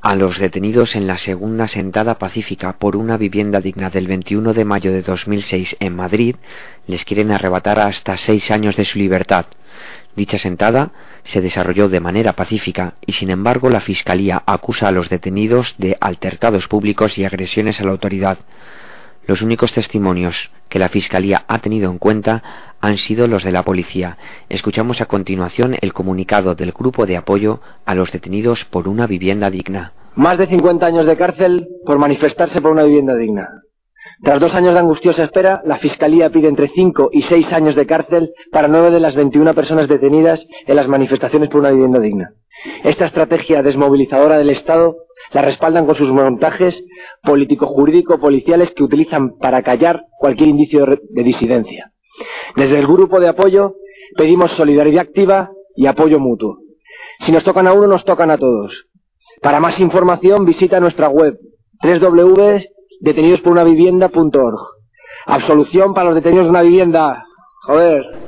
A los detenidos en la segunda sentada pacífica por una vivienda digna del 21 de mayo de 2006 en Madrid les quieren arrebatar hasta 6 años de su libertad. Dicha sentada se desarrolló de manera pacífica y, sin embargo, la Fiscalía acusa a los detenidos de altercados públicos y agresiones a la autoridad. Los únicos testimonios que la Fiscalía ha tenido en cuenta han sido los de la policía. Escuchamos a continuación el comunicado del Grupo de Apoyo a los Detenidos por una Vivienda Digna. Más de 50 años de cárcel por manifestarse por una vivienda digna. Tras 2 años de angustiosa espera, la Fiscalía pide entre 5 y 6 años de cárcel para 9 de las 21 personas detenidas en las manifestaciones por una vivienda digna. Esta estrategia desmovilizadora del Estado la respaldan con sus montajes político-jurídico-policiales que utilizan para callar cualquier indicio de disidencia. Desde el Grupo de Apoyo pedimos solidaridad activa y apoyo mutuo. Si nos tocan a uno, nos tocan a todos. Para más información visita nuestra web www.detenidosporunavivienda.org. Absolución para los detenidos de una vivienda. Joder.